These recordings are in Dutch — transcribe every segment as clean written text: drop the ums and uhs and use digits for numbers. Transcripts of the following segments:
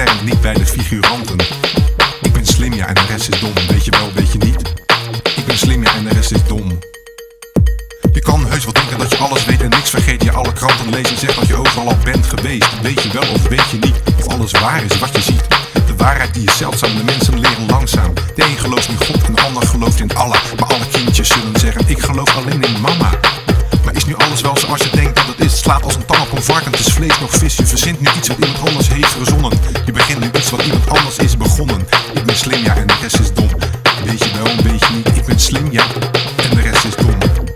scherm niet bij de figuranten. Ik ben slim, ja, en de rest is dom. Weet je wel, weet je niet? Ik ben slim, ja, en de rest is dom. Je kan heus wel denken dat je alles weet en niks vergeet. Je alle kranten leest en zegt dat je overal al bent geweest. Weet je wel of weet je niet of alles waar is wat je ziet? De waarheid die is zeldzaam, de mensen leren langzaam. De een gelooft in God en de ander gelooft in Allah. Maar alle kindjes zullen zeggen, ik geloof alleen in mama. Maar is nu alles wel zoals je denkt dat het is? Het slaat als een tang op een varken, het is vlees nog vis. Je verzint nu iets wat iemand anders heeft verzonnen. Je begint nu iets wat iemand anders is begonnen. Ik ben slim, ja, en de rest is dom. Weet je wel, weet je niet? Ik ben slim, ja, en de rest is dom.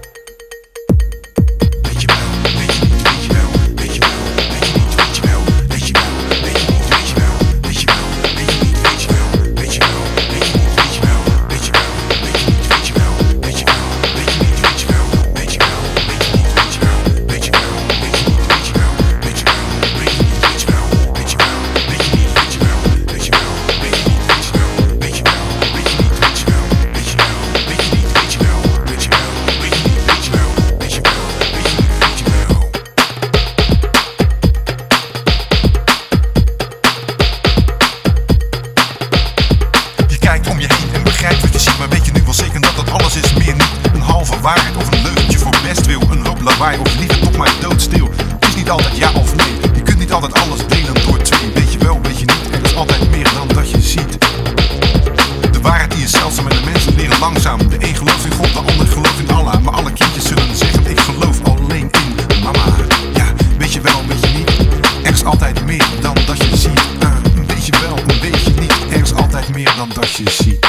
Maar weet je nu wel zeker dat alles is meer niet een halve waarheid of een leugentje voor bestwil, een hoop lawaai of liever toch maar doodstil. Het is niet altijd ja of nee, je kunt niet altijd alles delen door twee. Weet je wel, weet je niet, er is altijd meer dan dat je ziet. De waarheid die is zeldzaam en de mensen leren langzaam. De een gelooft in God, de ander gelooft in Allah. Maar alle kindjes zullen zeggen, ik geloof alleen in mama. Ja, weet je wel, weet je niet, er is altijd meer dan dat je ziet. Weet je wel, weet je niet, er is altijd meer dan dat je ziet.